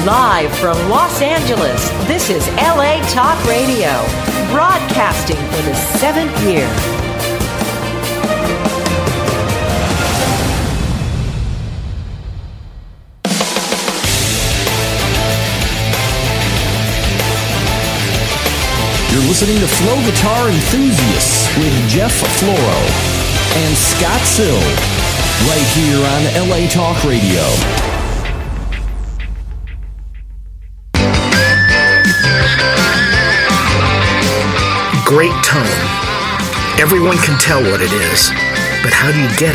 Live from Los Angeles, this is LA Talk Radio, broadcasting for the 7th year. You're listening to Flow Guitar Enthusiasts with Jeff Floro and Scott Sill, right here on LA Talk Radio. Great tone. Everyone can tell what it is, but how do you get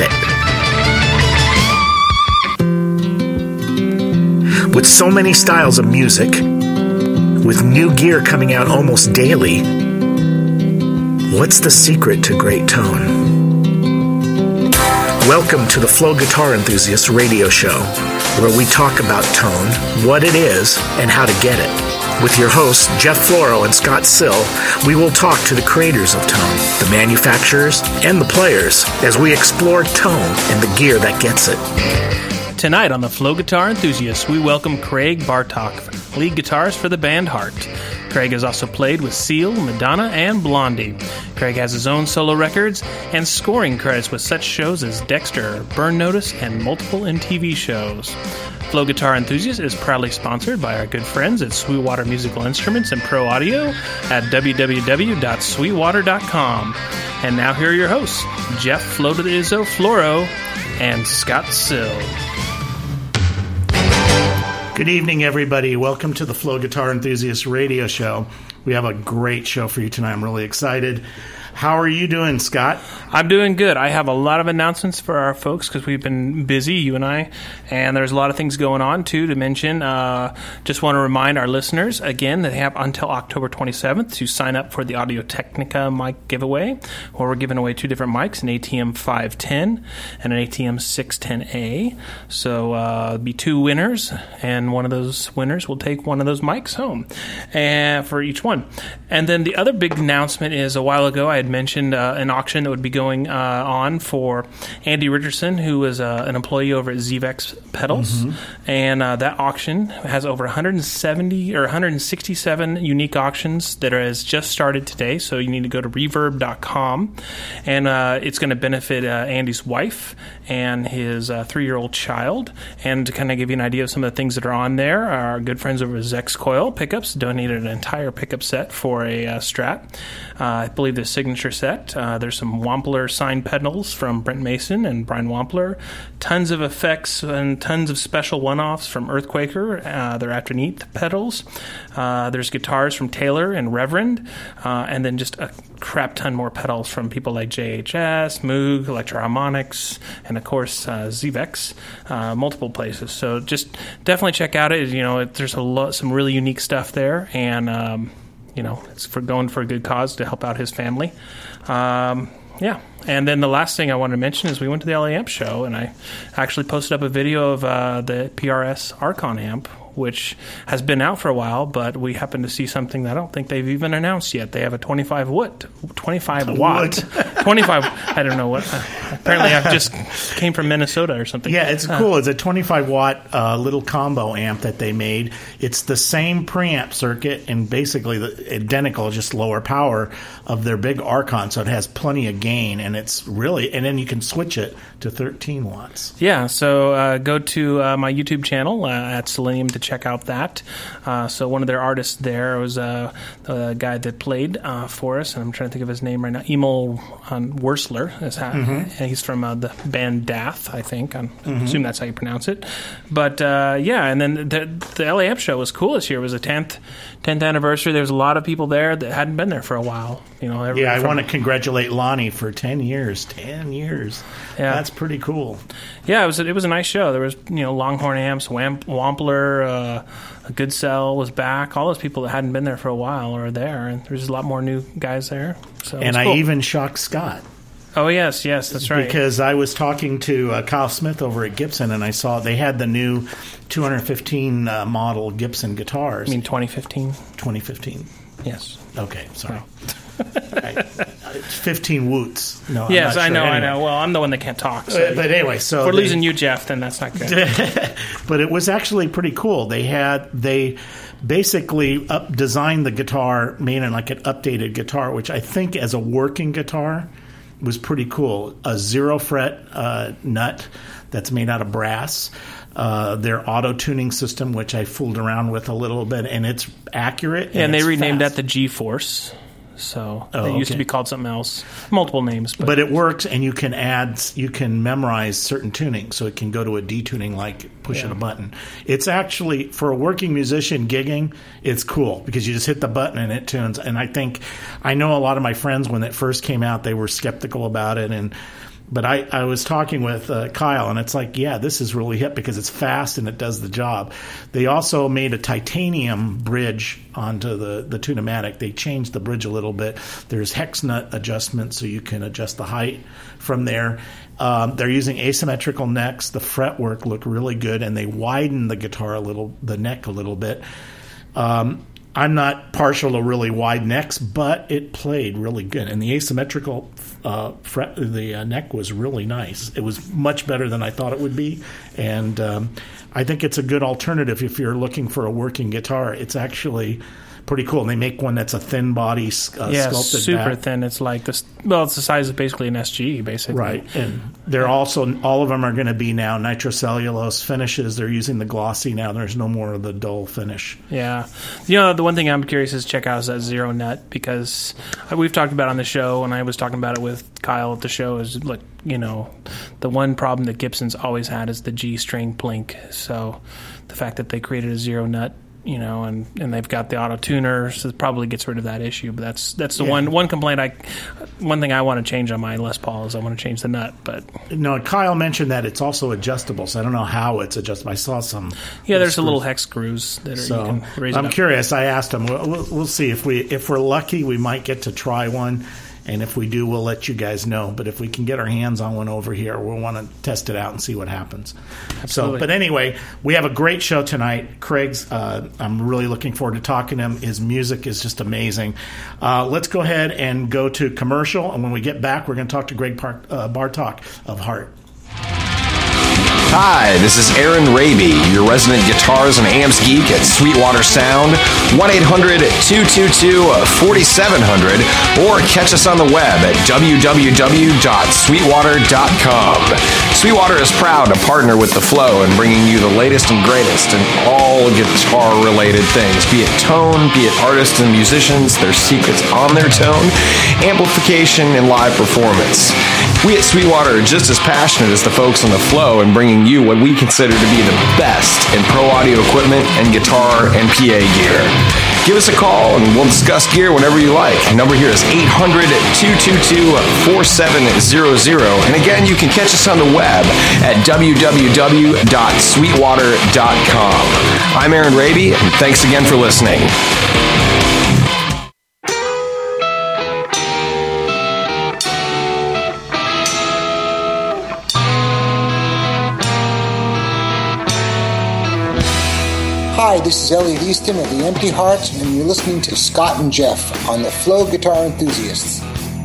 it? With so many styles of music, with new gear coming out almost daily, what's the secret to great tone? Welcome to the Flow Guitar Enthusiasts radio show, where we talk about tone, what it is, and how to get it. With your hosts, Jeff Floro and Scott Sill, we will talk to the creators of tone, the manufacturers, and the players as we explore tone and the gear that gets it. Tonight on the Flow Guitar Enthusiasts, we welcome Craig Bartok, lead guitarist for the band Heart. Craig has also played with Seal, Madonna, and Blondie. Craig has his own solo records and scoring credits with such shows as Dexter, Burn Notice, and multiple MTV shows. Flow Guitar Enthusiasts is proudly sponsored by our good friends at Sweetwater Musical Instruments and Pro Audio at www.sweetwater.com. And now here are your hosts, Jeff Flodo Floro and Scott Sill. Good evening, everybody. Welcome to the Flow Guitar Enthusiasts radio show. We have a great show for you tonight. I'm really excited. How are you doing, Scott? I'm doing good. I have a lot of announcements for our folks because we've been busy, you and I, and there's a lot of things going on, too, to mention. Just want to remind our listeners, again, that they have until October 27th to sign up for the Audio-Technica mic giveaway, where we're giving away 2 different mics, an ATM 510 and an ATM 610A. So there'll be 2 winners, and one of those winners will take one of those mics home for each one. And then the other big announcement is a while ago I had mentioned an auction that would be going on for Andy Richardson, who is an employee over at Zvex Pedals. Mm-hmm. And that auction has over 170 or 167 unique auctions that has just started today. So you need to go to reverb.com. And it's going to benefit Andy's wife and his 3-year-old child. And to kind of give you an idea of some of the things that are on there, our good friends over at Zex Coil Pickups donated an entire pickup set for a Strat. I believe the signature set. There's some Wampler signed pedals from Brent Mason and Brian Wampler. Tons of effects and tons of special one-offs from Earthquaker. They're Afterneath pedals. There's guitars from Taylor and Reverend. And then just a crap ton more pedals from people like JHS, Moog, Electro Harmonics, and of course Zvex, multiple places. So just definitely check out it. You know, there's some really unique stuff there, and it's for going for a good cause to help out his family. Yeah. And then the last thing I wanted to mention is we went to the LA Amp show, and I actually posted up a video of the PRS Archon amp, which has been out for a while, but we happen to see something that I don't think they've even announced yet. They have a 25 watt, I don't know what. Apparently I just came from Minnesota or something. Yeah, it's cool. It's a 25 watt little combo amp that they made. It's the same preamp circuit and basically identical, just lower power of their big Archon, so it has plenty of gain, and it's really, and then you can switch it to 13 watts. Yeah, so go to my YouTube channel at Selenium to check out that. So one of their artists there was the guy that played for us, and I'm trying to think of his name right now. Emil Wursler. He's from the band Dath, I think. I assume that's how you pronounce it. But and then the LA Amp show was cool this year. It was the 10th anniversary. There was a lot of people there that hadn't been there for a while. I want to congratulate Lonnie for 10 years. 10 years. Yeah, that's pretty cool. Yeah, it was a nice show. There was Longhorn amps, Wampler, Good Cell was back. All those people that hadn't been there for a while are there, and there's a lot more new guys there. So and I even shocked Scott. Oh, yes, that's right. Because I was talking to Kyle Smith over at Gibson, and I saw they had the new 215 model Gibson guitars. You mean 2015? 2015. Yes. Okay, sorry. 15 woots. No, yes, I'm not sure. I Anyway. know. Well, I'm the one that can't talk. So But anyway, so if we're losing you, Jeff, then that's not good. But it was actually pretty cool. They basically designed the guitar, made it like an updated guitar, which I think as a working guitar was pretty cool. A 0 fret nut that's made out of brass. Their auto-tuning system, which I fooled around with a little bit, and it's accurate. Yeah, and they it's renamed fast. that the G-Force. So Oh, it used to okay. be called something else. Multiple names. But it works, and you can memorize certain tuning, so it can go to a detuning like pushing a button. It's actually, for a working musician gigging, it's cool because you just hit the button and it tunes. And I know a lot of my friends, when it first came out, they were skeptical about it, but I was talking with Kyle, and it's like, yeah, this is really hip because it's fast and it does the job. They also made a titanium bridge onto the Tune-O-Matic. They changed the bridge a little bit. There's hex nut adjustment, so you can adjust the height from there. They're using asymmetrical necks. The fretwork looked really good, and they widened the neck a little bit. I'm not partial to really wide necks, but it played really good. And the asymmetrical neck was really nice. It was much better than I thought it would be. And I think it's a good alternative if you're looking for a working guitar. It's actually pretty cool. And they make one that's a thin body, sculpted super back. thin. It's like this. Well, it's the size of basically an SG, basically. Right, and they're also, all of them are going to be now nitrocellulose finishes. They're using the glossy now. There's no more of the dull finish. Yeah. The one thing I'm curious is check out is that 0 nut, because we've talked about it on the show, and I was talking about it with Kyle at the show, is like, the one problem that Gibson's always had is the G string blink. So the fact that they created a 0 nut, and they've got the auto tuner, so it probably gets rid of that issue. But that's the one complaint. One thing I want to change on my Les Paul is I want to change the nut. But no, Kyle mentioned that it's also adjustable, so I don't know how it's adjustable. I saw some. There's a little hex screws that you can raise. I'm it up. curious. I asked him. We'll see if we're lucky, we might get to try one. And if we do, we'll let you guys know. But if we can get our hands on one over here, we'll want to test it out and see what happens. Absolutely. But anyway, we have a great show tonight. Craig's, I'm really looking forward to talking to him. His music is just amazing. Let's go ahead and go to commercial. And when we get back, we're going to talk to Greg Bartok of Heart. Hi, this is Aaron Raby, your resident guitars and amps geek at Sweetwater Sound. 1-800-222-4700, or catch us on the web at www.sweetwater.com. Sweetwater is proud to partner with The Flow in bringing you the latest and greatest in all guitar-related things, be it tone, be it artists and musicians, their secrets on their tone, amplification, and live performance. We at Sweetwater are just as passionate as the folks on The Flow in bringing you what we consider to be the best in pro audio equipment and guitar and PA gear. Give us a call and we'll discuss gear whenever you like. The number here is 800-222-4700. And again, you can catch us on the web at www.sweetwater.com. I'm Aaron Raby, and thanks again for listening. Hi, this is Elliot Easton of the Empty Hearts, and you're listening to Scott and Jeff on the Flow Guitar Enthusiasts.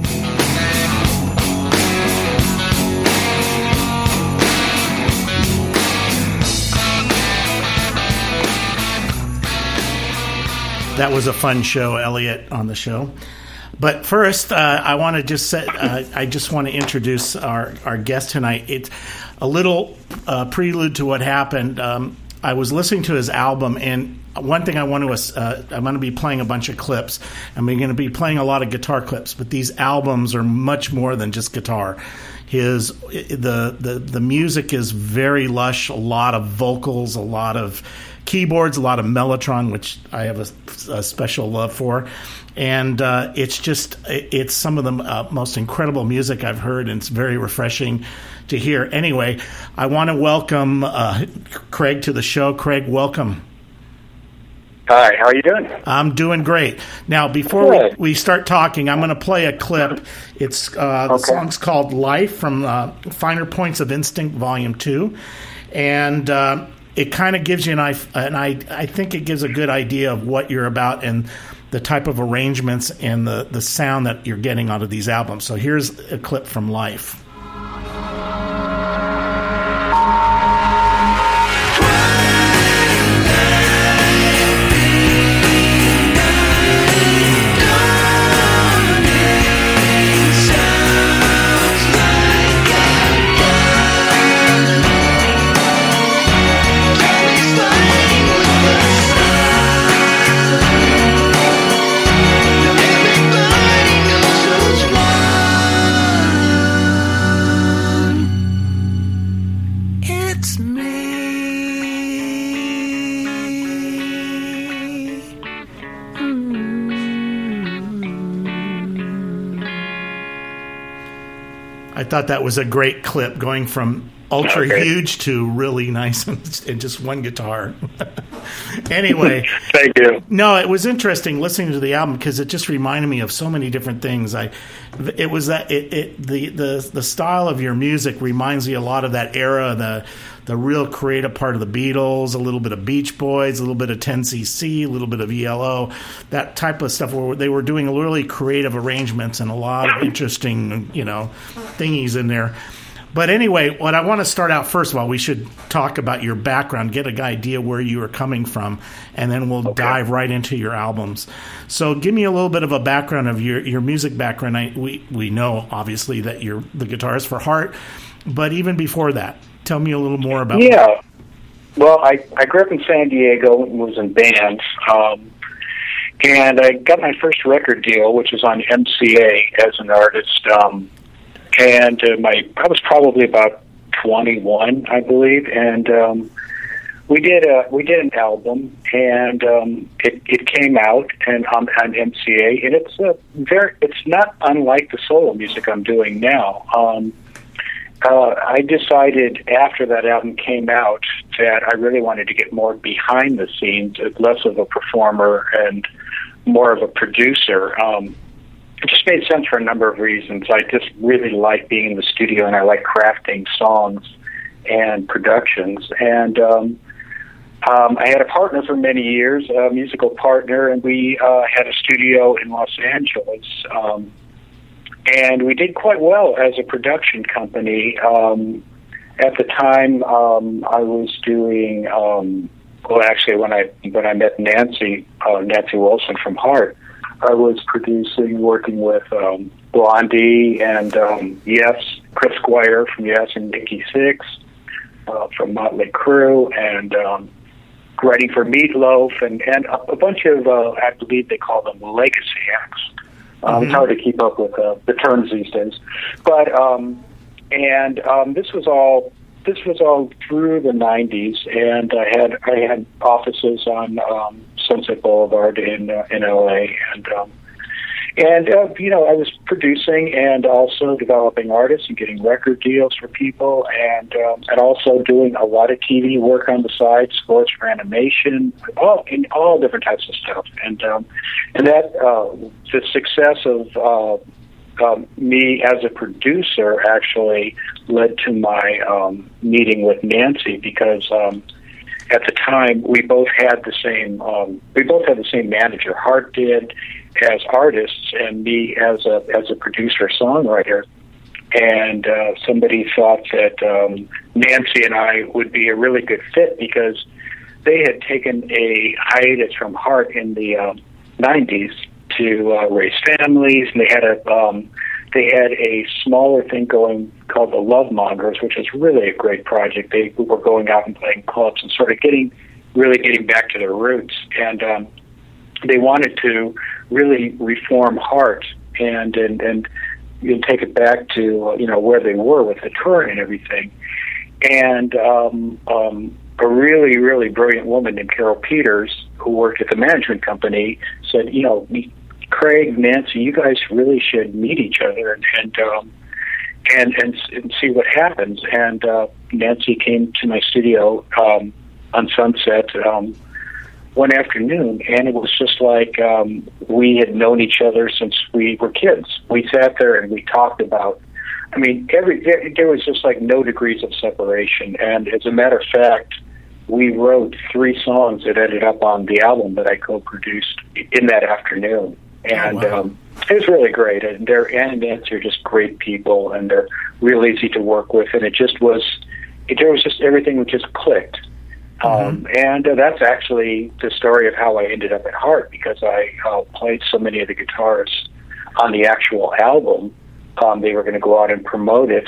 That was a fun show, Elliot, on the show. But first, I want to just say, I just want to introduce our guest tonight. It's a little prelude to what happened. I was listening to his album, and one thing I'm going to be playing a bunch of clips. I'm going to be playing a lot of guitar clips, but these albums are much more than just guitar. The music is very lush, a lot of vocals, a lot of keyboards, a lot of Mellotron, which I have a special love for. And it's some of the most incredible music I've heard, and it's very refreshing to hear. Anyway, I want to welcome Craig to the show. Craig, welcome. Hi, how are you doing? I'm doing great. Now, before we start talking, I'm going to play a clip. It's the song's called Life from Finer Points of Instinct, Volume 2. And it kind of gives you I think it gives a good idea of what you're about. And the type of arrangements and the sound that you're getting out of these albums. So here's a clip from Life. I thought that was a great clip, going from ultra huge to really nice and just one guitar. Anyway, thank you. No, it was interesting listening to the album because it just reminded me of so many different things. The style of your music reminds me a lot of that era, the real creative part of the Beatles, a little bit of Beach Boys, a little bit of 10cc, a little bit of ELO, that type of stuff where they were doing really creative arrangements and a lot of interesting, thingies in there. But anyway, what I want to start out, first of all, we should talk about your background, get an idea where you are coming from, and then we'll dive right into your albums. So give me a little bit of a background of your music background. We know, obviously, that you're the guitarist for Heart, but even before that, tell me a little more about it. Yeah. Well, I grew up in San Diego and was in bands, and I got my first record deal, which was on MCA as an artist. And I was probably about 21, I believe, and we did an album, and it came out and on MCA, and it's not unlike the solo music I'm doing now. I decided after that album came out that I really wanted to get more behind the scenes, less of a performer and more of a producer. It just made sense for a number of reasons. I just really like being in the studio, and I like crafting songs and productions. And I had a partner for many years, a musical partner, and we had a studio in Los Angeles. And we did quite well as a production company. At the time, I was doing, actually, when I met Nancy Wilson from Heart, I was working with Blondie and Yes, Chris Squire from Yes, and Nikki Sixx from Motley Crue, and writing for Meatloaf, and a bunch of, I believe they call them legacy acts. It's hard to keep up with the terms these days, but this was all through the 90s, and I had offices on Sunset Boulevard in LA, and I was producing and also developing artists and getting record deals for people, and also doing a lot of TV work on the side, sports for animation, all different types of stuff, and that the success of me as a producer actually led to my meeting with Nancy, because at the time we both had the same manager. Heart did as artists, and me as a producer songwriter. And somebody thought that Nancy and I would be a really good fit, because they had taken a hiatus from Heart in the 90s to raise families, and they had a smaller thing going called the Love Mongers, which is really a great project. They were going out and playing clubs and sort of getting back to their roots, and they wanted to really reform Heart and take it back to where they were with the tour and everything. And a really, really brilliant woman named Carol Peters, who worked at the management company, said, Craig, Nancy, you guys really should meet each other and see what happens. And Nancy came to my studio on Sunset one afternoon, and it was just like we had known each other since we were kids. We sat there and we talked about, there was just like no degrees of separation. And as a matter of fact, we wrote 3 songs that ended up on the album that I co-produced in that afternoon. And it was really great. And Ann and Nancy are just great people, and they're real easy to work with. And everything just clicked. And that's actually the story of how I ended up at Heart, because I played so many of the guitars on the actual album. They were going to go out and promote it.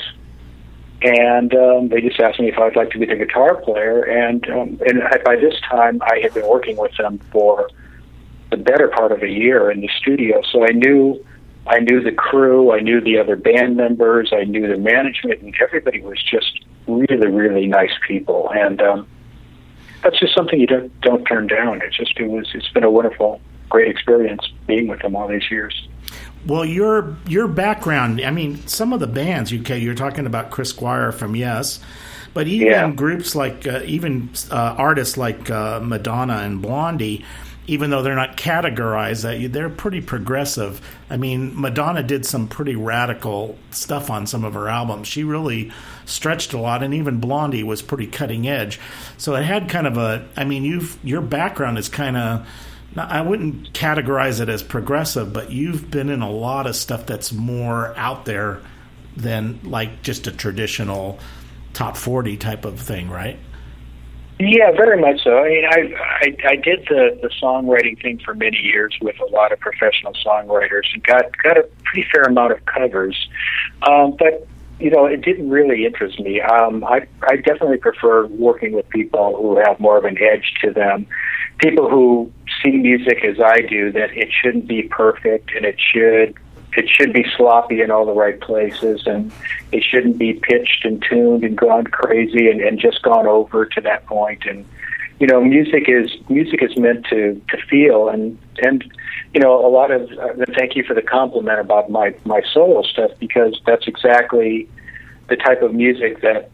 And they just asked me if I'd like to be the guitar player. And by this time, I had been working with them for the better part of a year in the studio. So I knew the crew, I knew the other band members, I knew the management, and everybody was just really, really nice people. And that's just something you don't turn down. It's been a wonderful, great experience being with them all these years. Well, your background, I mean, some of the bands, you're talking about Chris Squire from Yes, but even groups like, artists like Madonna and Blondie, even though they're not categorized, they're pretty progressive. I mean, Madonna did some pretty radical stuff on some of her albums. She really stretched a lot, and even Blondie was pretty cutting edge. So it had kind of your background is kind of, I wouldn't categorize it as progressive, but you've been in a lot of stuff that's more out there than like just a traditional top 40 type of thing, right? Yeah, very much so. I mean, I did the songwriting thing for many years with a lot of professional songwriters and got a pretty fair amount of covers. But, it didn't really interest me. I definitely prefer working with people who have more of an edge to them, people who see music as I do, that it shouldn't be perfect and it should be sloppy in all the right places, and it shouldn't be pitched and tuned and gone crazy and just gone over to that point. And music is meant to feel, and a lot of thank you for the compliment about my solo stuff, because that's exactly the type of music that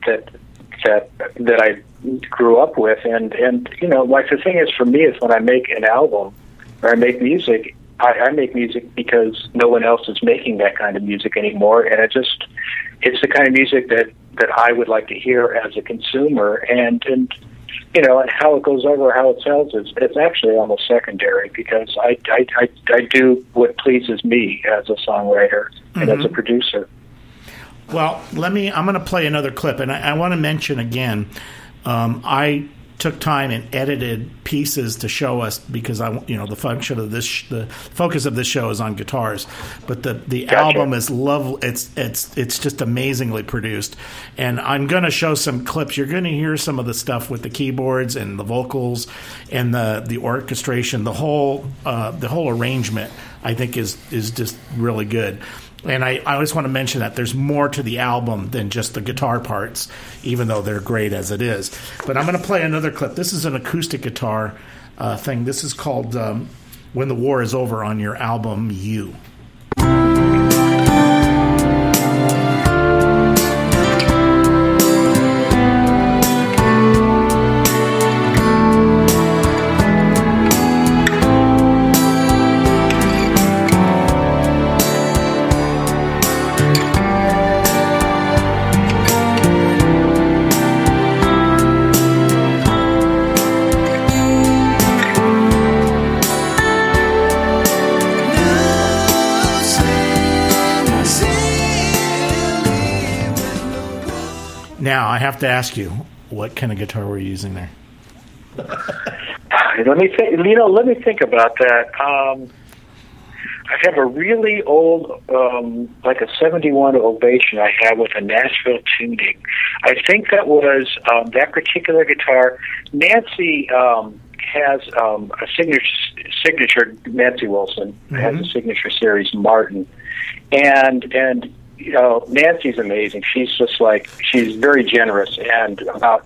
I grew up with. And like the thing is, for me, is when I make an album or I make music, I make music because no one else is making that kind of music anymore, and it's the kind of music that I would like to hear as a consumer, and how it goes over, how it sells, it's actually almost secondary, because I do what pleases me as a songwriter and as a producer. Well, I'm going to play another clip, and I want to mention again, I took time and edited pieces to show us, because the focus of this show is on guitars, but the album is lovely. It's just amazingly produced, and I'm going to show some clips. You're going to hear some of the stuff with the keyboards and the vocals and the orchestration. The whole arrangement, I think, is just really good. And I always want to mention that there's more to the album than just the guitar parts, even though they're great as it is. But I'm going to play another clip. This is an acoustic guitar thing. This is called When the War Is Over, on your album, You. Now, I have to ask you, what kind of guitar were you using there? Let me think about that. I have a really old, like a 71 Ovation I have with a Nashville tuning. I think that was that particular guitar. Nancy has a signature. Nancy Wilson has a signature series Martin, and Nancy's amazing. She's she's very generous, and about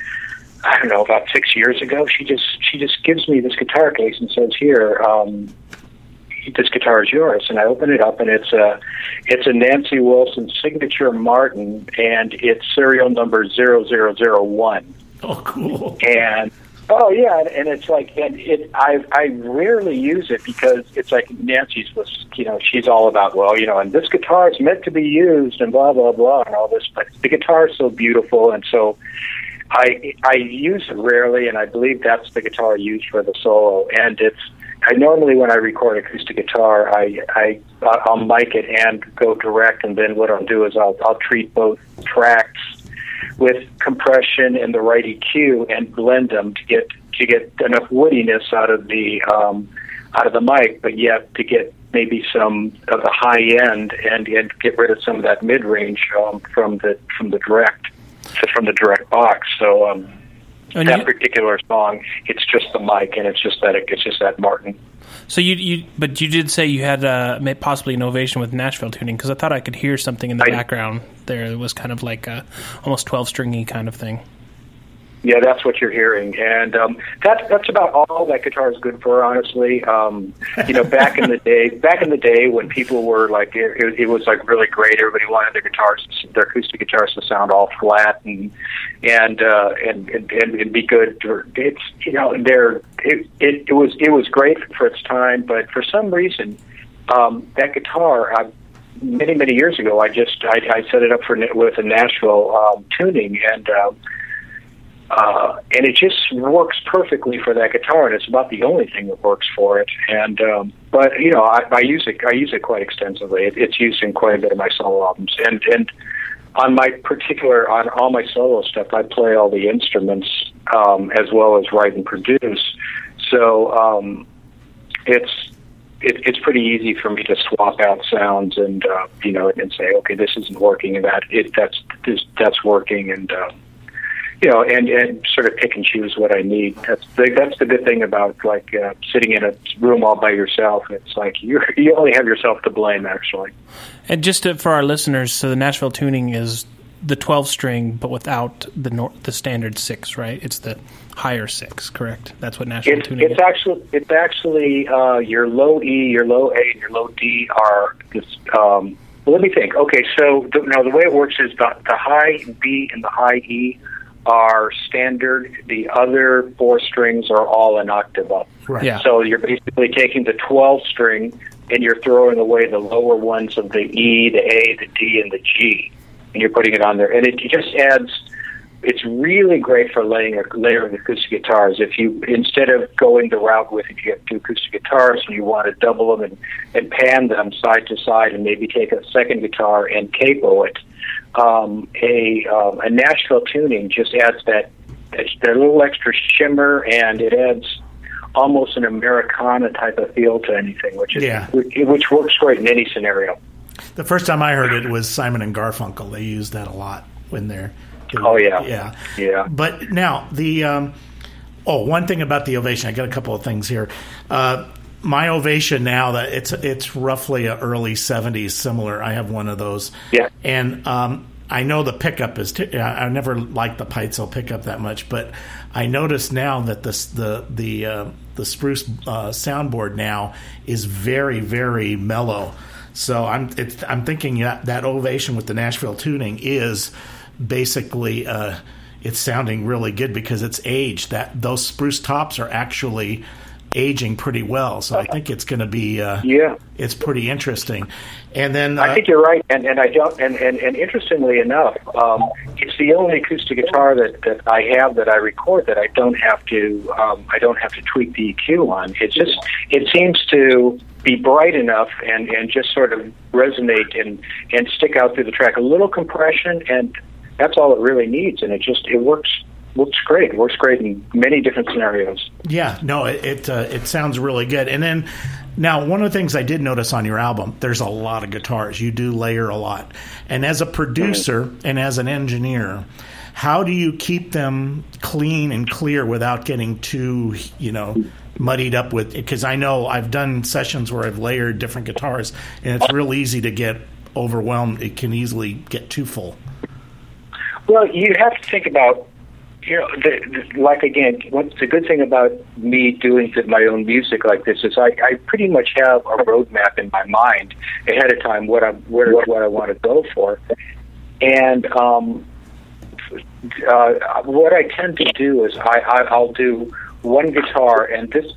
6 years ago, she just gives me this guitar case and says, "Here, this guitar is yours." And I open it up, and it's a Nancy Wilson signature Martin, and it's serial number 0001. Oh, cool! And and it's I rarely use it, because it's like Nancy's was, she's all about, and this guitar is meant to be used and blah, blah, blah and all this, but the guitar is so beautiful and so I use it rarely, and I believe that's the guitar I use for the solo. And I normally, when I record acoustic guitar, I'll mic it and go direct, and then what I'll do is I'll treat both tracks with compression and the right EQ and blend them to get enough woodiness out of the mic, but yet to get maybe some of the high end and get rid of some of that mid range from the direct box. So that particular song, it's just the mic, and it's just that Martin. So but you did say you had possibly an Ovation with Nashville tuning, because I thought I could hear something in the background there. It was kind of like a almost 12-stringy kind of thing. Yeah, that's what you're hearing, and that's about all that guitar is good for, honestly. Back in the day when people were like, it was like really great. Everybody wanted their acoustic guitars to sound all flat and be good. It was great for its time, but for some reason, that guitar. Many years ago, I set it up with a Nashville tuning, and it just works perfectly for that guitar, and it's about the only thing that works for it. And but I use it quite extensively. It's used in quite a bit of my solo albums, and on all my solo stuff, I play all the instruments as well as write and produce. So it's pretty easy for me to swap out sounds and and say, okay, this isn't working, and that's working, and and sort of pick and choose what I need. That's the good thing about sitting in a room all by yourself. It's like you only have yourself to blame, actually. And just for our listeners, so the Nashville tuning is the 12-string, but without the standard 6, right? It's the higher 6, correct? That's what Nashville tuning is. It's actually your low E, your low A, and your low D are this. Let me think. Okay, so the way it works is the high B and the high E are standard. The other 4 strings are all an octave up. Right. Yeah. So you're basically taking the 12 string and you're throwing away the lower ones of the E, the A, the D, and the G, and you're putting it on there. And it just adds. It's really great for layering acoustic guitars. If you, instead of going the route with, if you have 2 acoustic guitars and you want to double them and pan them side to side, and maybe take a second guitar and capo it. A Nashville tuning just adds that little extra shimmer, and it adds almost an Americana type of feel to anything, which works great in any scenario. The first time I heard it was Simon and Garfunkel. They use that a lot when they're. Oh yeah. But now the one thing about the Ovation, I got a couple of things here. My Ovation now, that it's roughly a early 70s similar. I have one of those. Yeah. And I know the pickup is. I never liked the Peitzel pickup that much, but I notice now that the Spruce soundboard now is very, very mellow. So I'm thinking that Ovation with the Nashville tuning is basically it's sounding really good because it's aged. That those Spruce tops are actually aging pretty well, so I think it's going to be it's pretty interesting. And then I think you're right, and I don't, and interestingly enough, it's the only acoustic guitar that I have that I record that I don't have to tweak the EQ on. It seems to be bright enough and just sort of resonate and stick out through the track. A little compression, and that's all it really needs, and it works. Looks great. It works great in many different scenarios. Yeah, no, it sounds really good. And then now, one of the things I did notice on your album, there's a lot of guitars. You do layer a lot. And as a producer and as an engineer, how do you keep them clean and clear without getting too, muddied up with? Because I know I've done sessions where I've layered different guitars, and it's real easy to get overwhelmed. It can easily get too full. Well, you have to think about. What's the good thing about me doing my own music like this is I pretty much have a roadmap in my mind ahead of time what I want to go for, and what I tend to do is I'll do one guitar, and this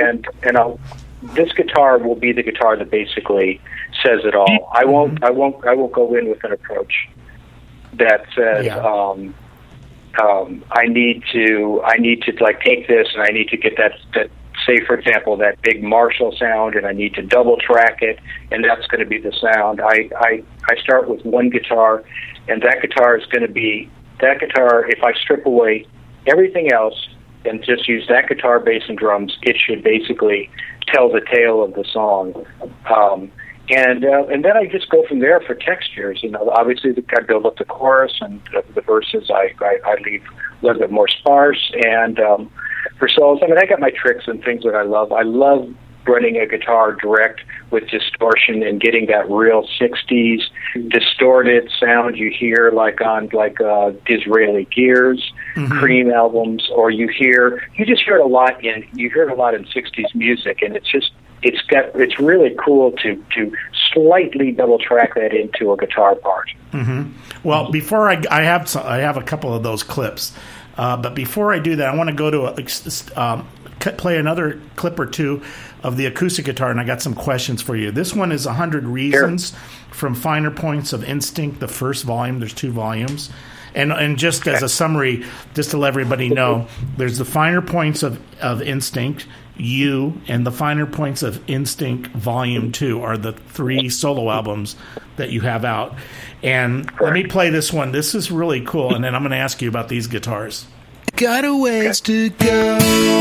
guitar will be the guitar that basically says it all. I won't go in with an approach that says. I need to like take this and I need to get that say, for example, that big Marshall sound, and I need to double track it, and that's going to be the sound. I start with one guitar, and that guitar is going to be that guitar. If I strip away everything else and just use that guitar, bass, and drums, it should basically tell the tale of the song. And then I just go from there for textures. You know, obviously I build up the chorus, and the verses I leave a little bit more sparse. And for solos, I mean, I got my tricks and things that I love. I love running a guitar direct with distortion and getting that real 60s distorted sound you hear like on Disraeli Gears, Cream albums, or you just hear it a lot in 60s music, and it's really cool to slightly double track that into a guitar part. Well, before I have a couple of those clips, but before I do that, I want to go to play another clip or two of the acoustic guitar, and I got some questions for you. This one is 100 Reasons from Finer Points of Instinct, the first volume. There's 2 volumes. And just as a summary, just to let everybody know, there's the Finer Points of Instinct, and the Finer Points of Instinct Volume 2 are the 3 solo albums that you have out. And let me play this one. This is really cool, and then I'm going to ask you about these guitars. Got a ways to go.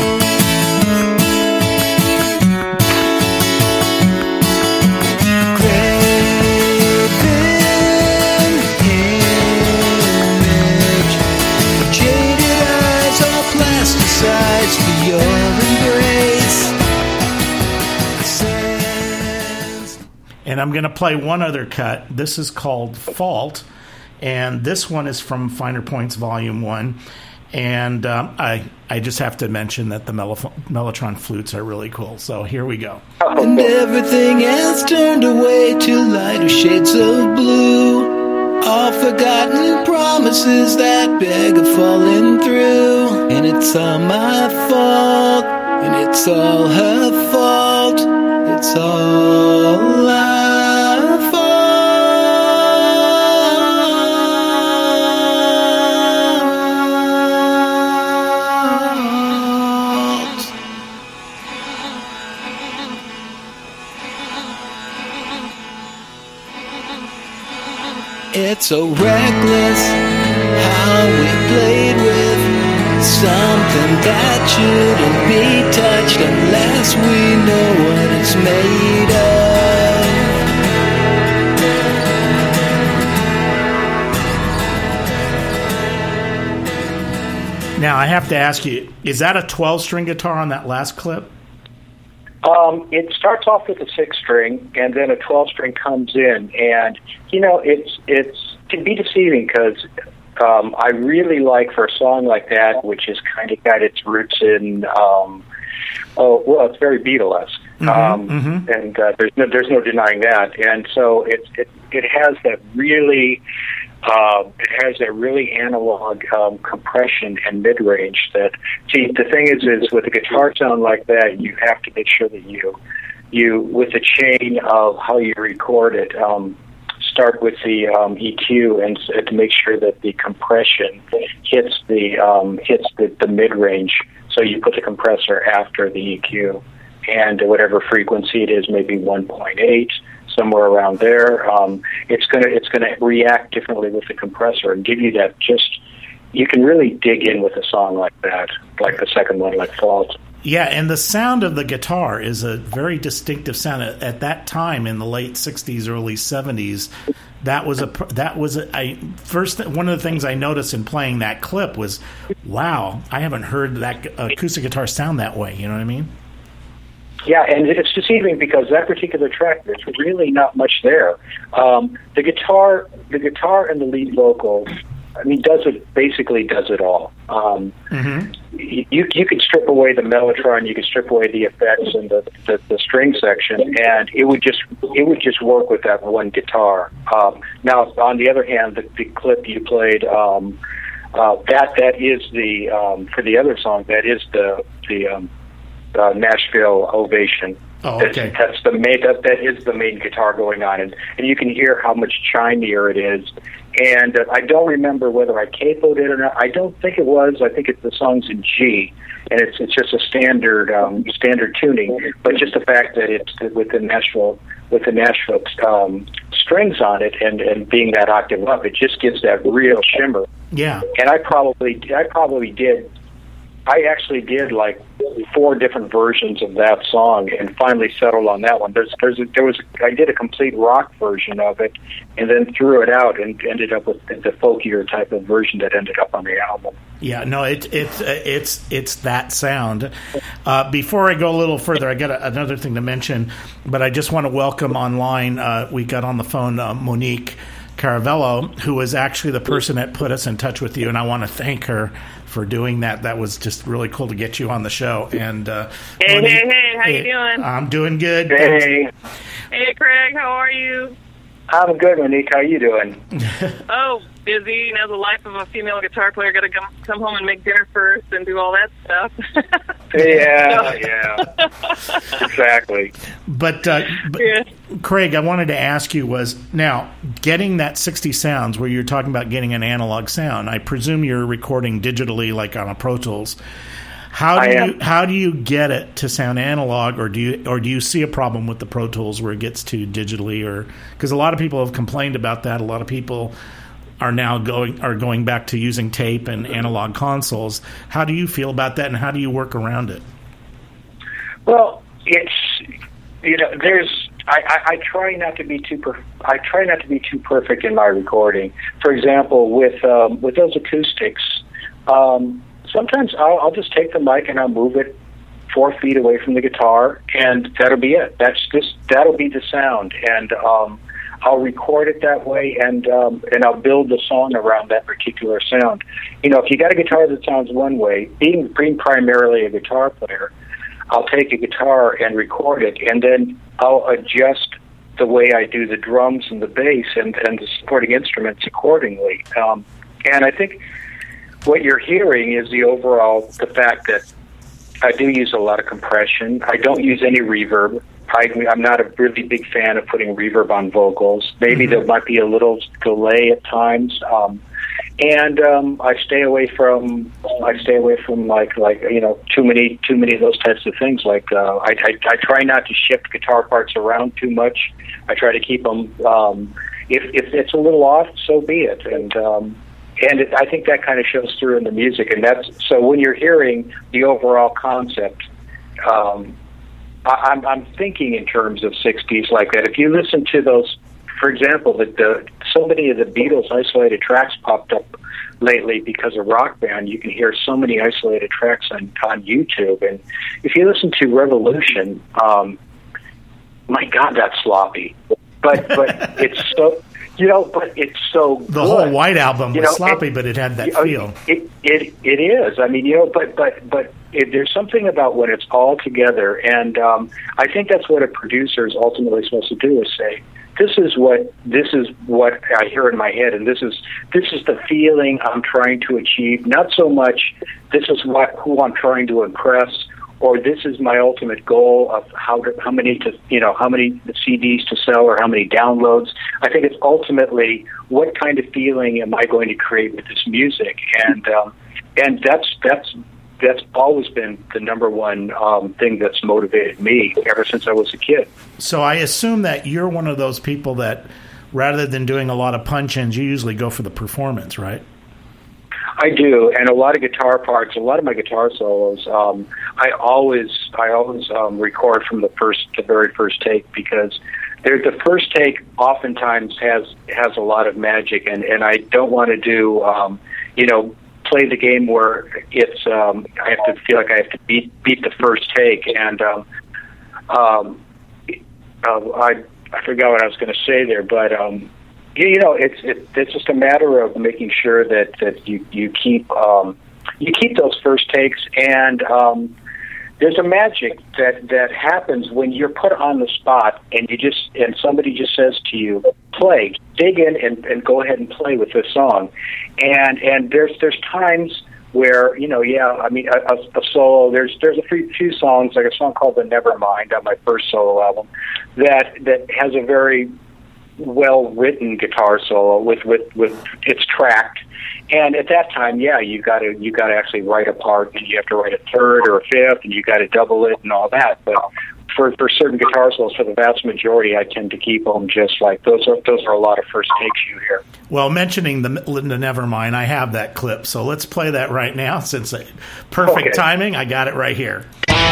For your embrace. And I'm going to play one other cut. This is called Fault, and this one is from Finer Points Volume 1. And I just have to mention that the Mellotron flutes are really cool. So here we go. And everything has turned away to lighter shades of blue. All forgotten promises that beg of falling through. And it's all my fault, and it's all her fault. It's all our fault. It's so reckless how we played with something that shouldn't be touched unless we know what it's made of. Now, I have to ask you, is that a 12-string guitar on that last clip? It starts off with a 6-string, and then a 12-string comes in, and it can be deceiving because I really like, for a song like that, which has kind of got its roots in it's very Beatlesque, and there's no denying that, and so it has that really. It has that really analog compression and mid-range that, the thing is with a guitar sound like that, you have to make sure that you with the chain of how you record it, start with the EQ and to make sure that the compression hits the mid-range. So you put the compressor after the EQ, and whatever frequency it is, maybe 1.8. Somewhere around there, it's gonna react differently with the compressor and give you that. You can really dig in with a song like that, like the second one, like Fault. Yeah, and the sound of the guitar is a very distinctive sound. At that time, in the late '60s, early '70s, one of the things I noticed in playing that clip was, wow, I haven't heard that acoustic guitar sound that way. You know what I mean? Yeah, and it's deceiving because that particular track, there's really not much there. The guitar and the lead vocal, I mean, does it all. You could strip away the Mellotron, you could strip away the effects and the string section, and it would just work with that one guitar. Now, on the other hand, the clip you played, that is the for the other song, that is the Nashville Ovation. Oh, okay. That is the main guitar going on, and you can hear how much chimier it is, And I don't remember whether I capoed it or not. I don't think it was. I think the song's in G, and it's just a standard tuning. But just the fact that it's with the Nashville strings on it and being that octave up, it just gives that real shimmer. Yeah. And I actually did like 4 different versions of that song and finally settled on that one. I did a complete rock version of it and then threw it out and ended up with the folkier type of version that ended up on the album. Yeah, no, it's that sound. Before I go a little further, I got another thing to mention, but I just want to welcome online. We got on the phone Monique Caravello, who was actually the person that put us in touch with you, and I want to thank her for doing that. That was just really cool to get you on the show. And hey, how you doing? I'm doing good. Hey, Craig, how are you? I'm good, Monique. How you doing? Oh, busy. You know, the life of a female guitar player. Got to come home and make dinner first and do all that stuff. Yeah, exactly. But Craig, I wanted to ask you was, now, getting that 60 sounds where you're talking about getting an analog sound, I presume you're recording digitally like on a Pro Tools. How do you get it to sound analog, or do you see a problem with the Pro Tools where it gets to digitally, or because a lot of people have complained about that. A lot of people are now going back to using tape and analog consoles. How do you feel about that, and how do you work around it? Well, it's I try not to be too perfect in my recording. For example, with those acoustics. Sometimes I'll just take the mic and I'll move it 4 feet away from the guitar, and that'll be it. That'll be the sound, and I'll record it that way, and I'll build the song around that particular sound. You know, if you got a guitar that sounds one way, being primarily a guitar player, I'll take a guitar and record it, and then I'll adjust the way I do the drums and the bass and the supporting instruments accordingly. And I think what you're hearing is the fact that I do use a lot of compression. I don't use any reverb. I'm not a really big fan of putting reverb on vocals. Maybe there might be a little delay at times. I stay away from like too many of those types of things. Like I try not to shift guitar parts around too much. I try to keep them. If it's a little off, so be it. And I think that kind of shows through in the music, and so when you're hearing the overall concept, I'm thinking in terms of 60s like that. If you listen to those, for example, so many of the Beatles isolated tracks popped up lately because of Rock Band. You can hear so many isolated tracks on YouTube, and if you listen to Revolution, my God, that's sloppy. But it's so. But it's so good. The whole White Album was sloppy, but it had that feel. It is. I mean, but there's something about when it's all together, and I think that's what a producer is ultimately supposed to do: is say, this is what I hear in my head, and this is the feeling I'm trying to achieve. Not so much this is who I'm trying to impress, or this is my ultimate goal of how many CDs to sell or how many downloads. I think it's ultimately what kind of feeling am I going to create with this music, and that's always been the number one thing that's motivated me ever since I was a kid. So I assume that you're one of those people that, rather than doing a lot of punch-ins, you usually go for the performance, right? I do, and a lot of guitar parts, a lot of my guitar solos, I always record from the very first take, because the first take oftentimes has a lot of magic, and I don't want to do play the game where it's I have to feel like I have to beat the first take, and I forgot what I was going to say there, but. It's just a matter of making sure that you keep those first takes, and there's a magic that happens when you're put on the spot and somebody just says to you, play, dig in and go ahead and play with this song, and there's times where a solo. There's a few songs, like a song called "The Nevermind" on my first solo album that has a very well-written guitar solo with it's tracked. And at that time, yeah, you got to actually write a part, and you have to write a third or a fifth, and you got to double it and all that. But for certain guitar solos, for the vast majority, I tend to keep them just like those are a lot of first takes you hear. Well, mentioning the Nevermind, I have that clip, so let's play that right now. Since perfect timing, I got it right here.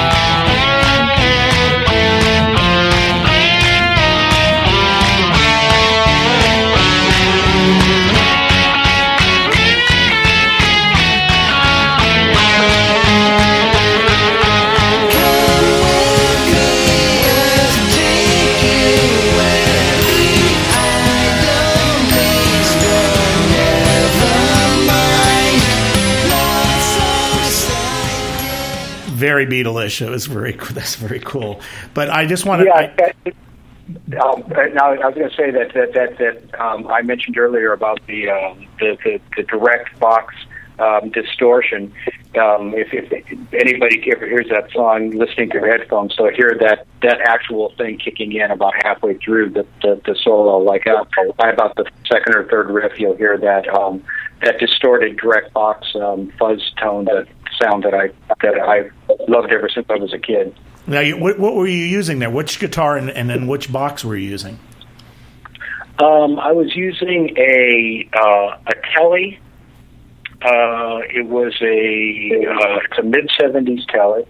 Very Beatles-ish. That's very cool. But I just want to. Yeah. Now I was going to say that I mentioned earlier about the direct box distortion. If anybody ever hears that song listening to their headphones, so I hear that actual thing kicking in about halfway through the solo, like by about the second or third riff, you'll hear that distorted direct box fuzz tone, that sound that I loved ever since I was a kid. Now, what were you using there? Which guitar and then which box were you using? I was using a Tele. It was it's a mid-70s Tele,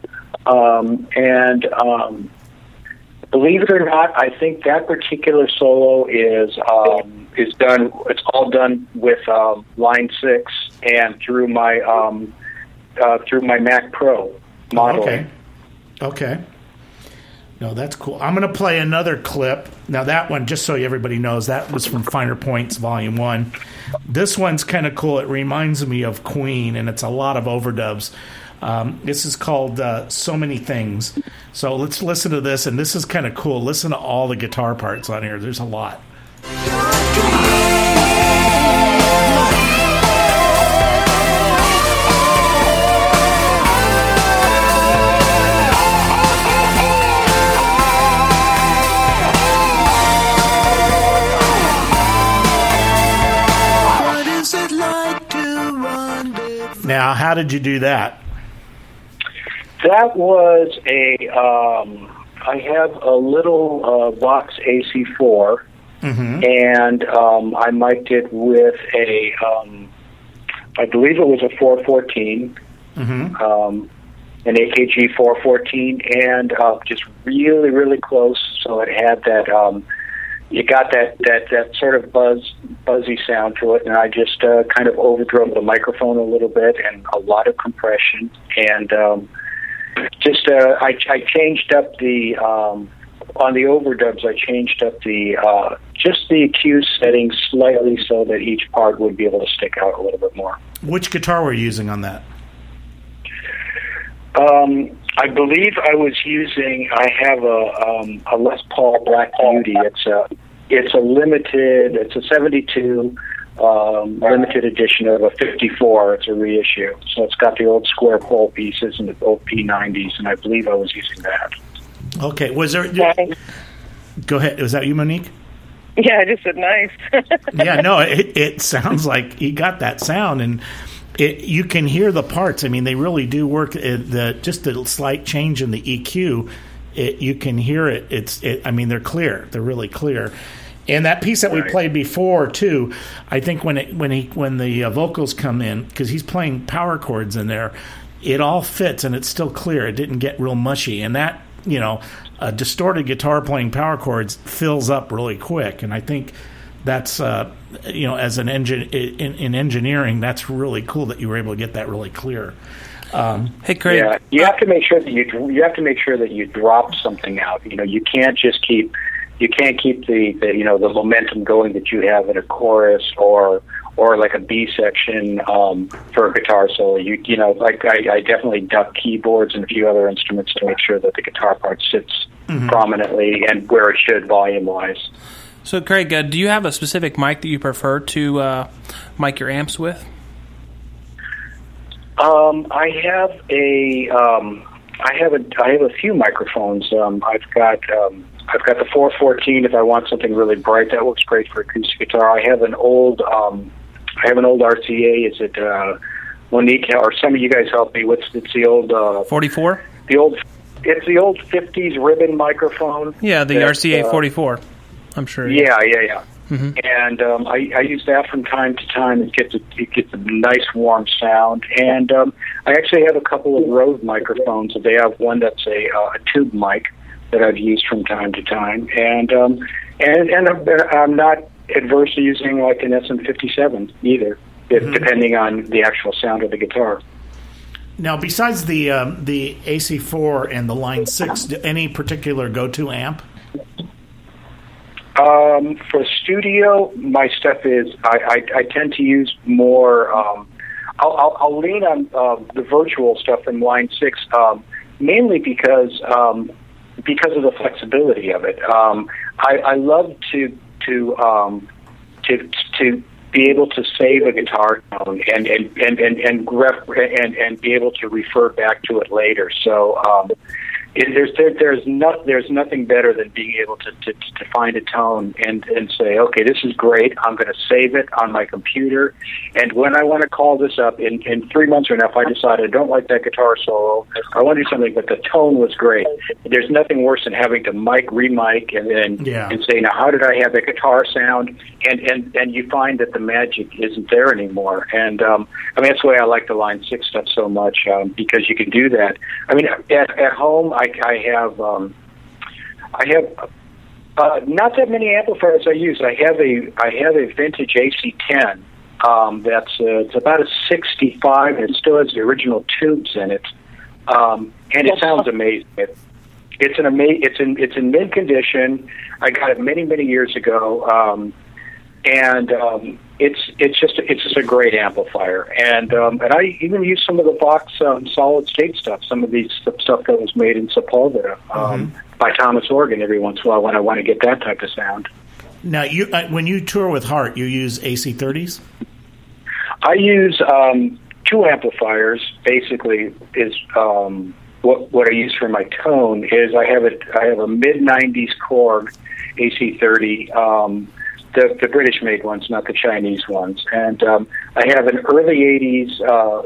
and believe it or not, I think that particular solo is done. It's all done with Line 6 and through my Mac Pro model. Okay. No, that's cool. I'm going to play another clip. Now, that one, just so everybody knows, that was from Finer Points Volume 1. This one's kind of cool. It reminds me of Queen, and it's a lot of overdubs. This is called So Many Things. So let's listen to this, and this is kind of cool. Listen to all the guitar parts on here. There's a lot. Now, how did you do that? That was I have a little Vox AC4, and I mic'd it with I believe it was a 414, an AKG 414, and just really, really close, so it had that, you got that sort of buzzy sound to it, and I just kind of overdrove the microphone a little bit, and a lot of compression, and I changed up the on the overdubs. I changed up the just the EQ settings slightly so that each part would be able to stick out a little bit more. Which guitar were you using on that? I believe I was using. I have a Les Paul Black Beauty. It's a limited. It's a 72 limited edition of a 54. It's a reissue, so it's got the old square pole pieces and the old P90s, and I believe I was using that. Okay, was there? Go ahead. Was that you, Monique? Yeah, I just said nice. Yeah, no, it sounds like he got that sound, and you can hear the parts. I mean, they really do work. Just the slight change in the EQ, you can hear it. I mean, they're clear. They're really clear. And that piece that we played before too, I think when the vocals come in, because he's playing power chords in there, it all fits and it's still clear. It didn't get real mushy, and that, a distorted guitar playing power chords fills up really quick. And I think that's as an in engineering, that's really cool that you were able to get that really clear. Hey, Craig. Yeah, you have to make sure that you drop something out. You can't just keep. You can't keep the momentum going that you have in a chorus or like a B section for a guitar solo. I definitely duck keyboards and a few other instruments to make sure that the guitar part sits prominently and where it should volume wise. So, Craig, do you have a specific mic that you prefer to mic your amps with? I have a few microphones. I've got I've got the 414 if I want something really bright. That works great for acoustic guitar. I have an old RCA. Is it Monique or some of you guys help me? It's the old 44. It's the old 50s ribbon microphone. Yeah, the RCA 44. I'm sure. Yeah. Mm-hmm. And I use that from time to time. It gets a nice warm sound. And I actually have a couple of Rode microphones. They have one that's a tube mic that I've used from time to time. And I'm not adverse to using like an SM57 either, depending on the actual sound of the guitar. Now, besides the AC4 and the Line 6, any particular go-to amp? For studio, my stuff is I tend to use more. I'll lean on the virtual stuff from Line 6, mainly because of the flexibility of it. I love to be able to save a guitar tone and be able to refer back to it later. So there's nothing better than being able to find a tone and say, okay, this is great. I'm going to save it on my computer, and when I want to call this up in 3 months from now, if I decide I don't like that guitar solo, I want to do something, but the tone was great. There's nothing worse than having to remic, and say, now how did I have the guitar sound? And you find that the magic isn't there anymore. And I mean, that's why I like the Line 6 stuff so much, because you can do that. I mean, at home, I have not that many amplifiers I use. I have a vintage AC10 that's it's about a 65, and it still has the original tubes in it, and it sounds amazing. It's in mint condition. I got it many years ago, and it's just a great amplifier. And I even use some of the Vox solid state stuff. Some of these stuff that was made in Sepulveda by Thomas Organ every once in a while when I want to get that type of sound. Now, when you tour with Heart, you use AC30s? I use 2 amplifiers. Basically, is what I use for my tone is I have a mid-90s Korg AC30. The British-made ones, not the Chinese ones. And I have an early 80s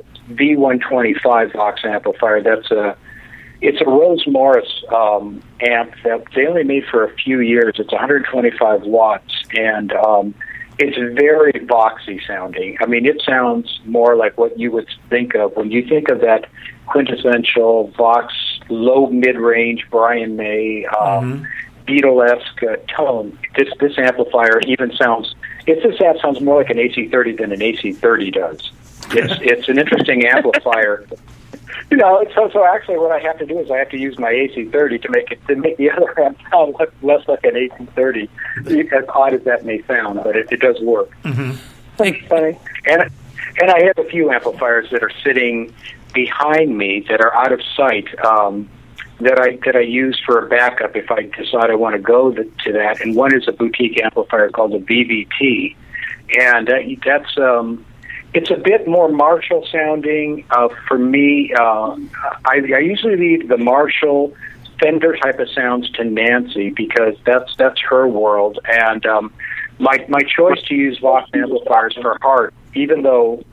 V125 Vox amplifier. It's a Rose Morris amp that they only made for a few years. It's 125 watts, and it's very Voxy sounding. I mean, it sounds more like what you would think of when you think of that quintessential Vox low mid-range Brian May Beatle-esque tone. This amplifier even sounds more like an AC30 than an AC30 does. It's an interesting amplifier. You know, so actually what I have to do is I have to use my AC30 to make the other amp sound less like an AC30, as odd as that may sound, but it does work. Mm-hmm. That's funny. And I have a few amplifiers that are sitting behind me that are out of sight, that I use for a backup if I decide I want to go to that. And one is a boutique amplifier called the VVT, and that's it's a bit more Marshall sounding. For me, I usually leave the Marshall Fender type of sounds to Nancy because that's her world. And my choice to use Vox amplifiers for Heart, even though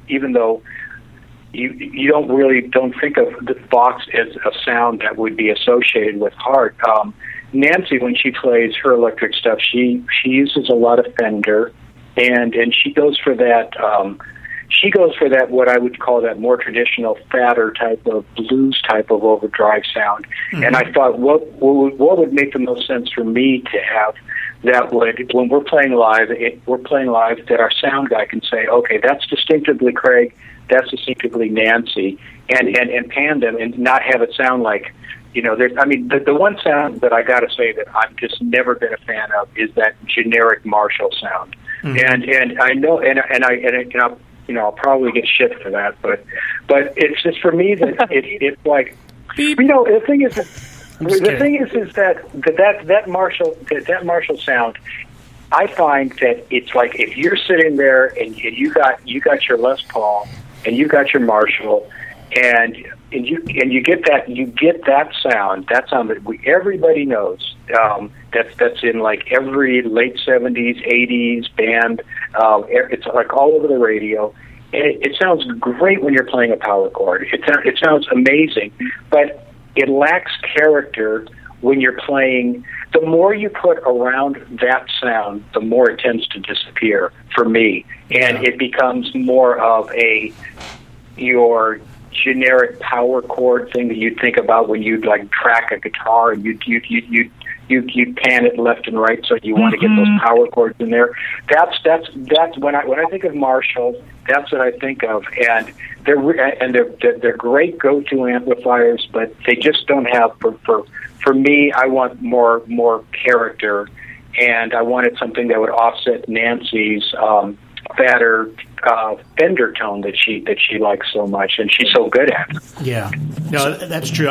you don't think of the Vox as a sound that would be associated with Heart. Nancy, when she plays her electric stuff, she uses a lot of Fender, and she goes for that. She goes for that, what I would call that more traditional, fatter type of blues type of overdrive sound. Mm-hmm. And I thought, what would make the most sense for me to have that would, when we're playing live, that our sound guy can say, okay, that's distinctively Craig, that's distinctively Nancy, and pan them and not have it sound like, you know, there's. I mean, the one sound that I got to say that I've just never been a fan of is that generic Marshall sound. Mm-hmm. And I know, I'll probably get shit for that, but it's just for me that it's like, you know, the thing is that Marshall sound. I find that it's like if you're sitting there and you got your Les Paul and you got your Marshall and you get that sound that everybody knows that's in like every late 70s, 80s band. It's like all over the radio. And it sounds great when you're playing a power chord. It sounds amazing, but it lacks character when you're playing. The more you put around that sound, the more it tends to disappear for me, and it becomes more of your generic power chord thing that you'd think about when you'd like track a guitar and you pan it left and right, so you want to get those power chords in there. That's when I think of Marshall, that's what I think of, and they're great go-to amplifiers, but they just don't have for me. I want more character, and I wanted something that would offset Nancy's fatter Fender tone that she likes so much, and she's so good at. Yeah, no, that's true.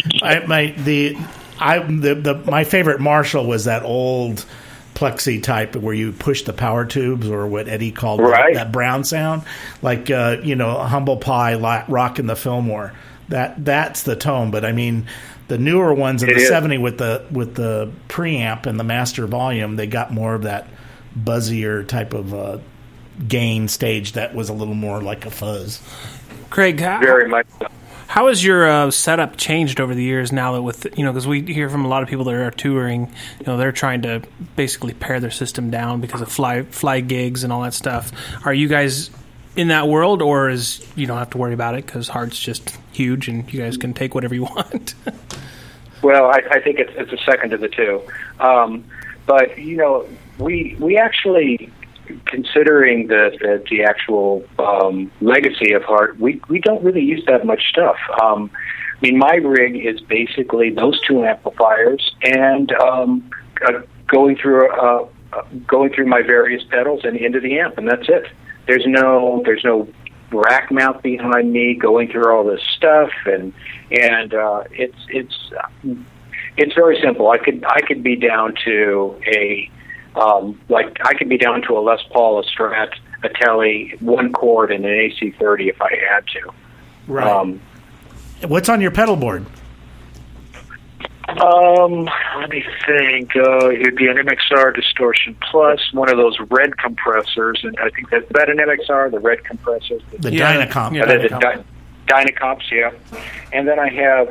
My favorite Marshall was that old plexi type where you push the power tubes, or what Eddie called that brown sound, like Humble Pie, Rockin' the Fillmore. That's the tone. But I mean, the newer ones in the '70s with the preamp and the master volume, they got more of that buzzier type of gain stage that was a little more like a fuzz. Craig, very much so. How has your setup changed over the years now that with, because we hear from a lot of people that are touring, they're trying to basically pare their system down because of fly gigs and all that stuff. Are you guys in that world, or is you don't have to worry about it because Heart's just huge and you guys can take whatever you want? Well, I think it's a second of the two. But, we actually, considering the actual legacy of Heart, we don't really use that much stuff. I mean, my rig is basically those two amplifiers and going through my various pedals and into the amp, and that's it. There's no rack mount behind me going through all this stuff, and it's very simple. I could be down to a Les Paul, a Strat, a Tele, one chord, and an AC30 if I had to. Right. What's on your pedal board? Let me think. It'd be an MXR Distortion Plus, one of those red compressors, and I think that's an MXR, the red compressors. The Dynacomp. Yeah, Dynacomps, yeah. And then I have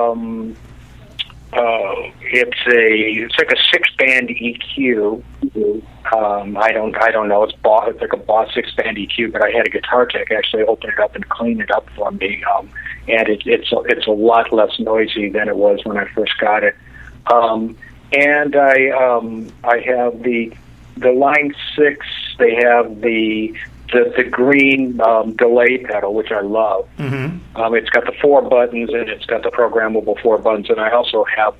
it's like a 6-band EQ. I don't know. It's like a Boss 6-band EQ, but I had a guitar tech actually open it up and clean it up for me. And it's a lot less noisy than it was when I first got it. And I have the Line 6. They have the green delay pedal, which I love. Mm-hmm. It's got the 4 buttons and it's got the programmable 4 buttons, and I also have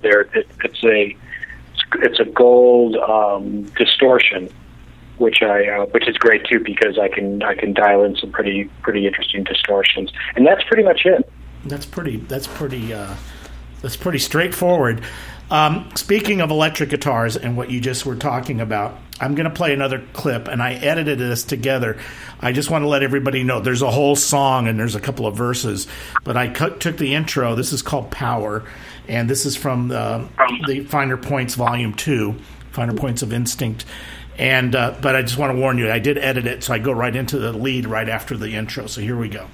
it's a gold distortion, which is great too because I can dial in some pretty interesting distortions, and that's pretty much it. That's pretty straightforward. Speaking of electric guitars and what you just were talking about, I'm going to play another clip, and I edited this together. I just want to let everybody know there's a whole song and there's a couple of verses, but I took the intro. This is called Power, and this is from the Finer Points Volume 2, Finer Points of Instinct. And but I just want to warn you, I did edit it, so I go right into the lead right after the intro. So here we go.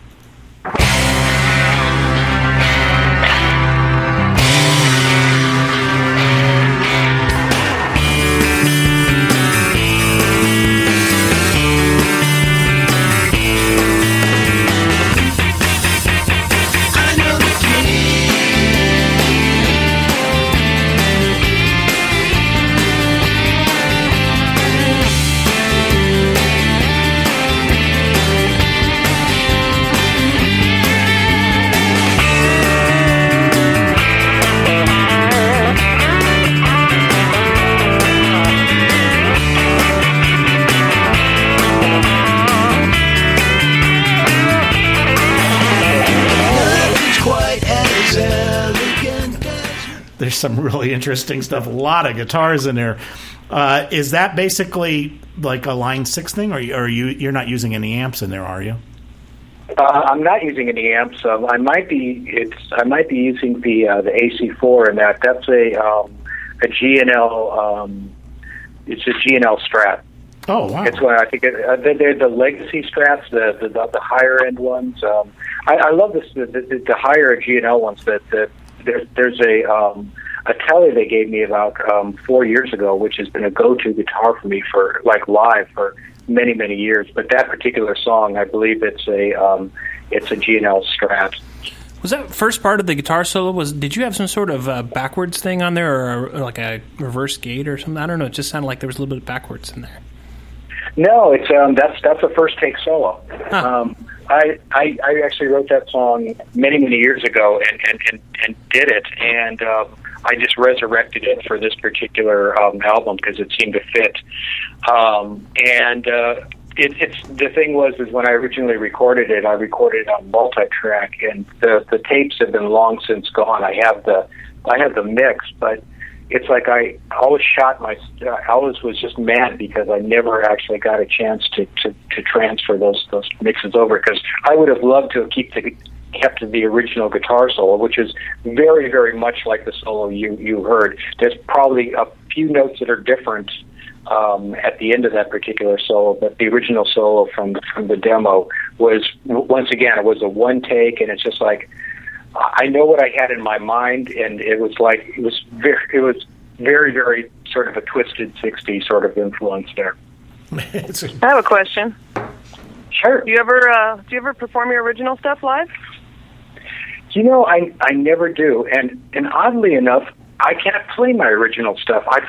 There's some really interesting stuff. A lot of guitars in there. Is that basically like a Line 6 thing, or you're not using any amps in there, are you? I'm not using any amps. I might be using the AC4 in that. That's a G&L. It's a G&L Strat. Oh wow! It's one I think they're the legacy Strats, the higher end ones. I love this the higher G&L ones. There's a Tele they gave me about 4 years ago, which has been a go-to guitar for me for like live for many years. But that particular song, I believe it's a G&L Strat. Was that first part of the guitar solo? Did you have some sort of backwards thing on there, or like a reverse gate or something? I don't know. It just sounded like there was a little bit of backwards in there. No, it's that's a first take solo. Huh. I actually wrote that song many years ago and did it, and I just resurrected it for this particular album because it seemed to fit. It's the thing is when I originally recorded it, I recorded it on multi-track, and the tapes have been long since gone. I have the mix, but it's like I always was just mad because I never actually got a chance to transfer those mixes over, because I would have loved to have kept the original guitar solo, which is very much like the solo you heard. There's probably a few notes that are different at the end of that particular solo, but the original solo from the demo was, once again, it was a one take, and it's just like, I know what I had in my mind, and it was very sort of a twisted 60s sort of influence there. I have a question. Sure. Do you ever perform your original stuff live? You know, I never do, and oddly enough, I can't play my original stuff. I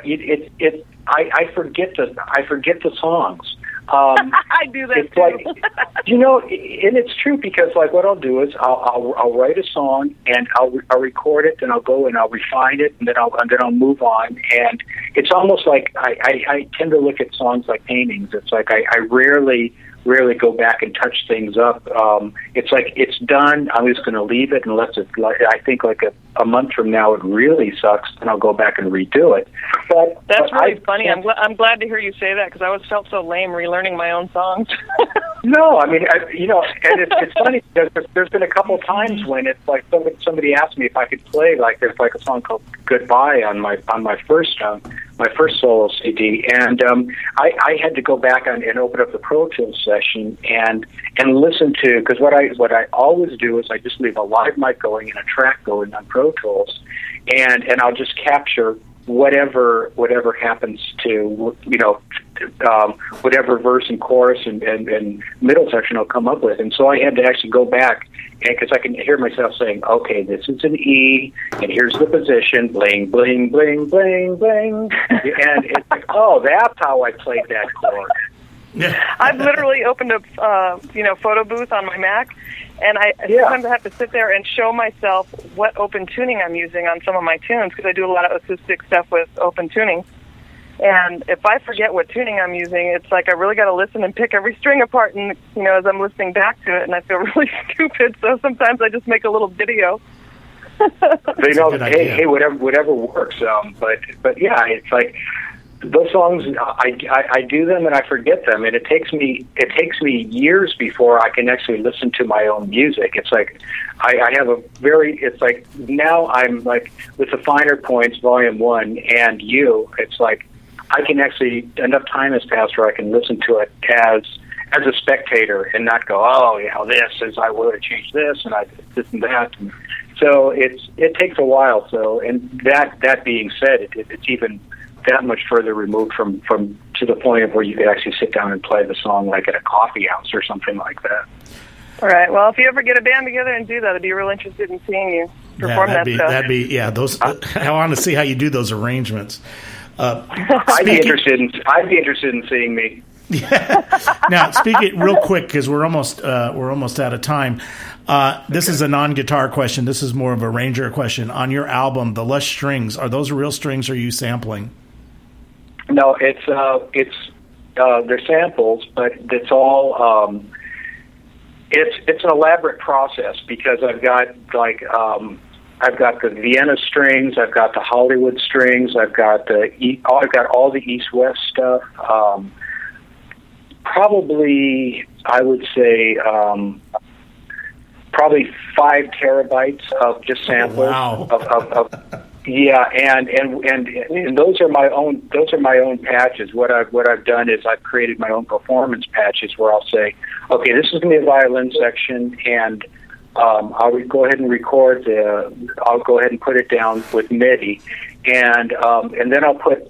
forget the songs. I do that it's too. Like, you know, and it's true, because like what I'll do is I'll write a song and I'll record it, and I'll go and I'll refine it, and then I'll move on. And it's almost like I tend to look at songs like paintings. It's like I rarely go back and touch things up. It's like it's done. I'm just going to leave it unless it's like, I think like a month from now it really sucks, and I'll go back and redo it. That's really funny. I'm glad to hear you say that, because I always felt so lame relearning my own songs. No, I mean, and it's funny because there's been a couple times when it's like somebody asked me if I could play, like there's like a song called "Goodbye" on my first solo CD, and I had to go back and open up the Pro Tools session and listen to, because what I always do is I just leave a live mic going and a track going on Pro Tools, and I'll just capture whatever happens to, you know, whatever verse and chorus and middle section I'll come up with. And so I had to actually go back, and because I can hear myself saying, okay, this is an E, and here's the position, bling, bling, bling, bling, bling. And it's like, oh, that's how I played that chord. I've literally opened up, photo booth on my Mac, and sometimes I have to sit there and show myself what open tuning I'm using on some of my tunes, because I do a lot of acoustic stuff with open tuning. And if I forget what tuning I'm using, it's like I really got to listen and pick every string apart, and as I'm listening back to it, and I feel really stupid. So sometimes I just make a little video. Hey, whatever works. But yeah, it's like, those songs, I do them and I forget them, and it takes me years before I can actually listen to my own music. It's like I have it's like now I'm like with the Finer Points Volume 1 and it's like I can actually, enough time has passed where I can listen to it as a spectator and not go, oh, this is, I would have changed this and I did this and that. And so it takes a while. So, and that being said, it's even that much further removed from to the point of where you could actually sit down and play the song like at a coffee house or something like that. All right. Well, if you ever get a band together and do that, I'd be real interested in seeing you perform that stuff. Those. I want to see how you do those arrangements. I'd be interested in seeing me. Now, speaking real quick, because we're almost out of time. This is a non-guitar question. This is more of a Ranger question. On your album, the Lush strings, are those real strings, or are you sampling? No, they're samples, but it's all it's an elaborate process, because I've got the Vienna strings, I've got the Hollywood strings, I've got all the East-West stuff. Probably, I would say, probably 5 terabytes of just samples. Wow. of Yeah, and those are my own patches. What I've done is I've created my own performance patches where I'll say, okay, this is going to be a violin section, and I'll go ahead and record I'll go ahead and put it down with MIDI, and then I'll put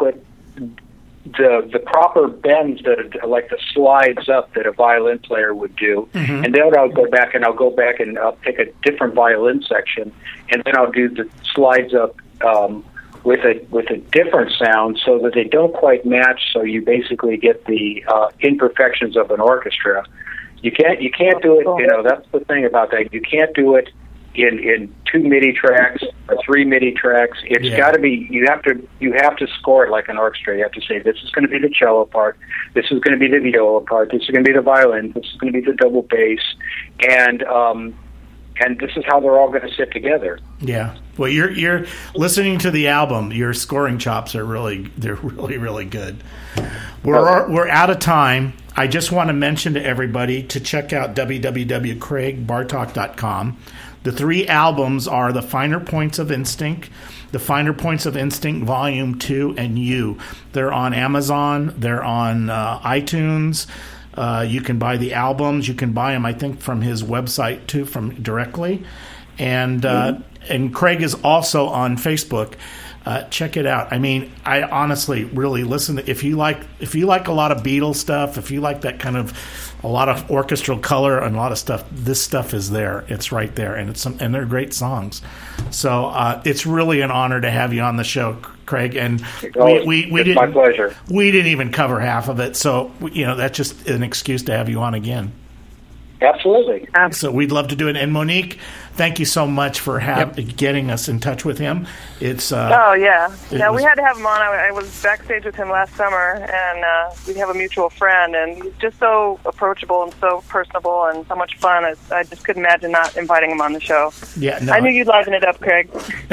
the proper bends that are like the slides up that a violin player would do, and then I'll go back and I'll pick a different violin section, and then I'll do the slides up with a different sound so that they don't quite match. So you basically get the imperfections of an orchestra. You can't do it. You know, that's the thing about that. You can't do it in 2 MIDI tracks or 3 MIDI tracks. It's got to be. You have to score it like an orchestra. You have to say, this is going to be the cello part, this is going to be the viola part, this is going to be the violin, this is going to be the double bass, and this is how they're all going to sit together. Yeah. Well, you're listening to the album. Your scoring chops are really good. We're out of time. I just want to mention to everybody to check out www.craigbartok.com. The 3 albums are The Finer Points of Instinct, The Finer Points of Instinct Volume 2, and You. They're on Amazon. They're on iTunes. You can buy the albums. You can buy them, I think, from his website, too, from directly. And Craig is also on Facebook. Check it out. I mean, I honestly really listen to, if you like a lot of Beatles stuff, if you like that kind of a lot of orchestral color and a lot of stuff, this stuff is there. It's right there, and they're great songs. So it's really an honor to have you on the show, Craig. And we didn't, my pleasure. We didn't even cover half of it, so that's just an excuse to have you on again. Absolutely. So we'd love to do it. And Monique, thank you so much for getting us in touch with him. It's we had to have him on. I was backstage with him last summer, and we have a mutual friend, and he's just so approachable and so personable and so much fun. I just couldn't imagine not inviting him on the show. Yeah, no. I knew you'd liven it up, Craig.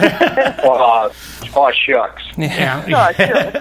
Shucks. Yeah.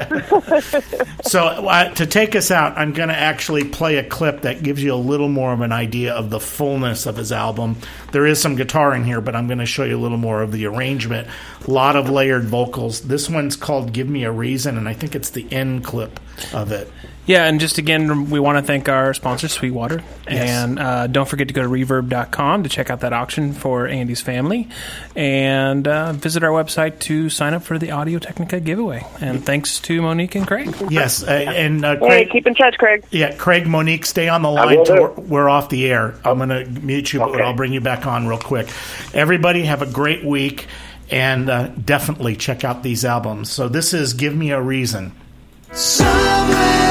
So to take us out, I'm going to actually play a clip that gives you a little more of an idea of the fullness of his album. There is some guitar in here, but I'm going to show you a little more of the arrangement. A lot of layered vocals. This one's called Give Me a Reason, and I think it's the end clip of it. Yeah, and just again, we want to thank our sponsor, Sweetwater. Yes. And don't forget to go to reverb.com to check out that auction for Andy's family. And visit our website to sign up for the Audio-Technica giveaway. And thanks to Monique and Craig. Yes. And Craig, hey, keep in touch, Craig. Yeah, Craig, Monique, stay on the line till we're off the air. I'm going to mute you, but I'll bring you back on real quick. Everybody have a great week, and definitely check out these albums. So this is Give Me a Reason. Somewhere